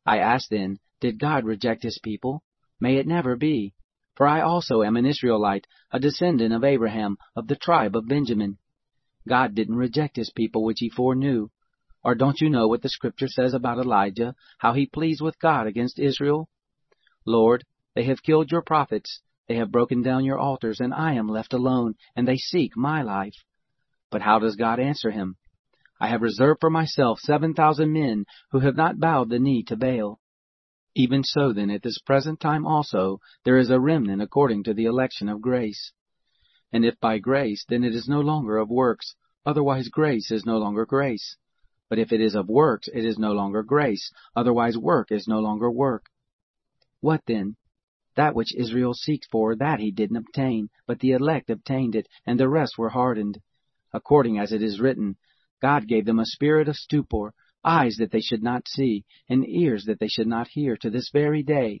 I ask then, did God reject his people? May it never be. For I also am an Israelite, a descendant of Abraham, of the tribe of Benjamin. God didn't reject his people which he foreknew. Or don't you know what the Scripture says about Elijah, how he pleads with God against Israel? Lord, they have killed your prophets, they have broken down your altars, and I am left alone, and they seek my life. But how does God answer him? I have reserved for myself 7,000 men who have not bowed the knee to Baal. Even so then at this present time also there is a remnant according to the election of grace. And if by grace, then it is no longer of works, otherwise grace is no longer grace. But if it is of works, it is no longer grace, otherwise work is no longer work. What then? That which Israel seeks for, that he didn't obtain, but the elect obtained it, and the rest were hardened. According as it is written, God gave them a spirit of stupor, eyes that they should not see, and ears that they should not hear, to this very day.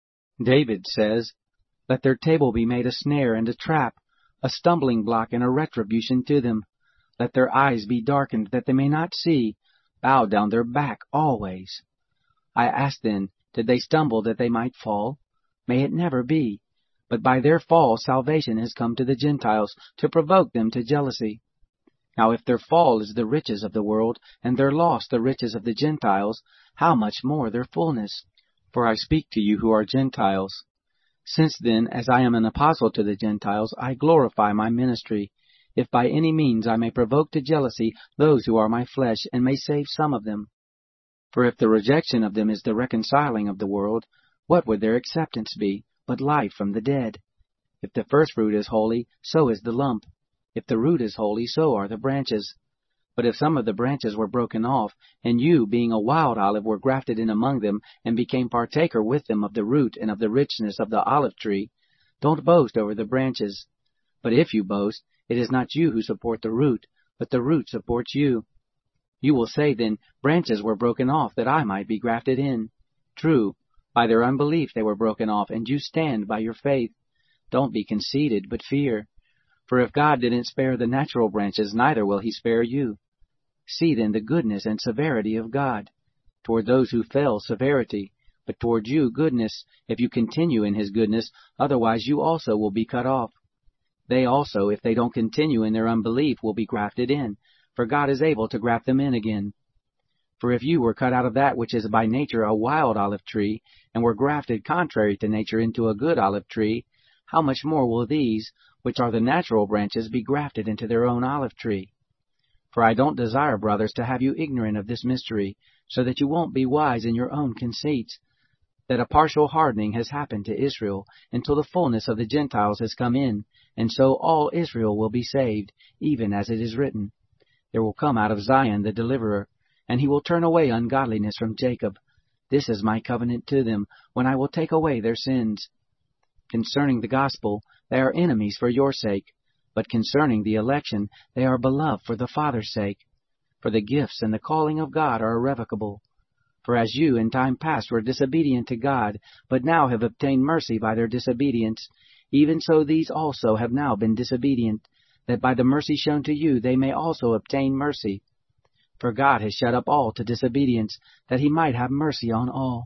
David says, Let their table be made a snare and a trap, a stumbling block and a retribution to them. Let their eyes be darkened, that they may not see, bow down their back always. I ask then, did they stumble that they might fall? May it never be. But by their fall salvation has come to the Gentiles, to provoke them to jealousy. Now if their fall is the riches of the world, and their loss the riches of the Gentiles, how much more their fullness? For I speak to you who are Gentiles. Since then, as I am an apostle to the Gentiles, I glorify my ministry, if by any means I may provoke to jealousy those who are my flesh, and may save some of them. For if the rejection of them is the reconciling of the world, what would their acceptance be, but life from the dead? If the first fruit is holy, so is the lump. If the root is holy, so are the branches. But if some of the branches were broken off, and you, being a wild olive, were grafted in among them, and became partaker with them of the root and of the richness of the olive tree, don't boast over the branches. But if you boast, it is not you who support the root, but the root supports you. You will say then, branches were broken off, that I might be grafted in. True, by their unbelief they were broken off, and you stand by your faith. Don't be conceited, but fear. For if God didn't spare the natural branches, neither will he spare you. See then the goodness and severity of God. Toward those who fell, severity, but toward you, goodness, if you continue in his goodness, otherwise you also will be cut off. They also, if they don't continue in their unbelief, will be grafted in, for God is able to graft them in again. For if you were cut out of that which is by nature a wild olive tree, and were grafted contrary to nature into a good olive tree, how much more will these, which are the natural branches, be grafted into their own olive tree? For I don't desire, brothers, to have you ignorant of this mystery, so that you won't be wise in your own conceits, that a partial hardening has happened to Israel, until the fullness of the Gentiles has come in, and so all Israel will be saved, even as it is written. There will come out of Zion the deliverer, and he will turn away ungodliness from Jacob. This is my covenant to them, when I will take away their sins. Concerning the gospel, they are enemies for your sake, but concerning the election, they are beloved for the Father's sake. For the gifts and the calling of God are irrevocable. For as you in time past were disobedient to God, but now have obtained mercy by their disobedience, even so these also have now been disobedient, that by the mercy shown to you they may also obtain mercy. For God has shut up all to disobedience, that he might have mercy on all.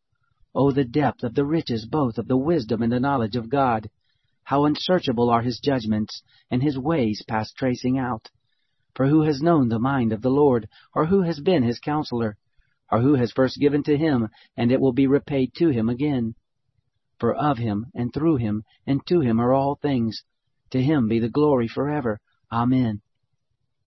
O the depth of the riches both of the wisdom and the knowledge of God! How unsearchable are his judgments, and his ways past tracing out! For who has known the mind of the Lord, or who has been his counselor? Or who has first given to him, and it will be repaid to him again? For of him, and through him, and to him are all things. To him be the glory forever. Amen.